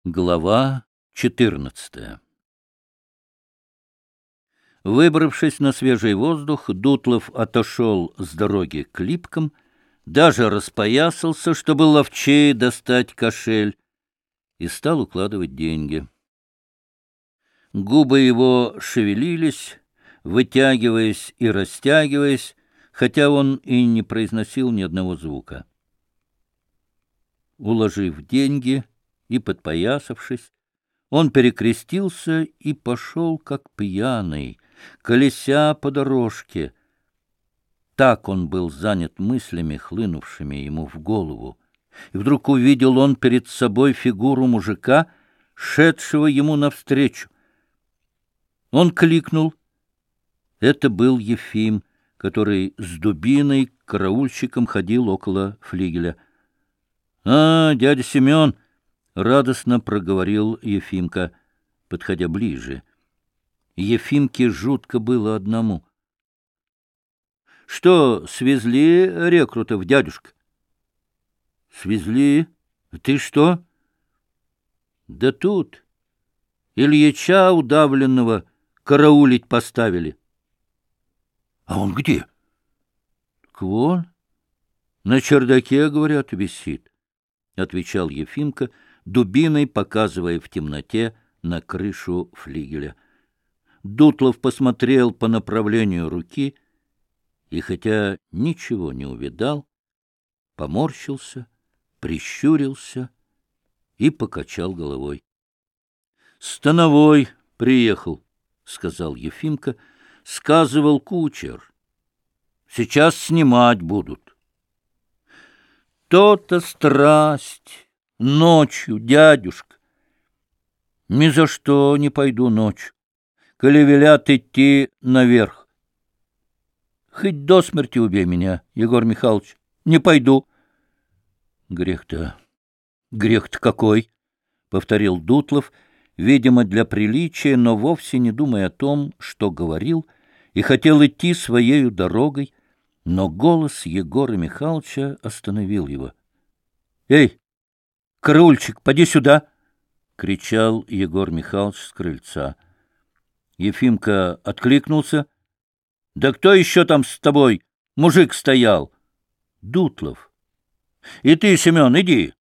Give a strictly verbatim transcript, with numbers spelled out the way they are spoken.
Глава четырнадцатая. Выбравшись на свежий воздух, Дутлов отошел с дороги к липкам, даже распоясался, чтобы ловчее достать кошель, и стал укладывать деньги. Губы его шевелились, вытягиваясь и растягиваясь, хотя он и не произносил ни одного звука. Уложив деньги и подпоясавшись, он перекрестился и пошел, как пьяный, колеся по дорожке. Так он был занят мыслями, хлынувшими ему в голову. И вдруг увидел он перед собой фигуру мужика, шедшего ему навстречу. Он кликнул. Это был Ефим, который с дубиной караульщиком ходил около флигеля. — А, дядя Семен! — радостно проговорил Ефимка, подходя ближе. Ефимке жутко было одному. — Что, свезли рекрутов, дядюшка? — Свезли. Ты что? — Да тут. Ильича удавленного караулить поставили. — А он где? — Так вон, на чердаке, говорят, висит, — отвечал Ефимка, дубиной показывая в темноте на крышу флигеля. Дутлов посмотрел по направлению руки и, хотя ничего не увидал, поморщился, прищурился и покачал головой. — Становой приехал, — сказал Ефимка, — сказывал кучер. Сейчас снимать будут. — То-то страсть! Ночью, дядюшка. Ни за что не пойду ночью, коли велят идти наверх. Хоть до смерти убей меня, Егор Михайлович, не пойду. Грех-то, грех-то какой, — повторил Дутлов, видимо, для приличия, но вовсе не думая о том, что говорил, и хотел идти своею дорогой, но голос Егора Михайловича остановил его. — Эй! Караульчик, поди сюда! — кричал Егор Михайлович с крыльца. Ефимка откликнулся. — Да кто еще там с тобой? Мужик стоял. — Дутлов. — И ты, Семен, иди.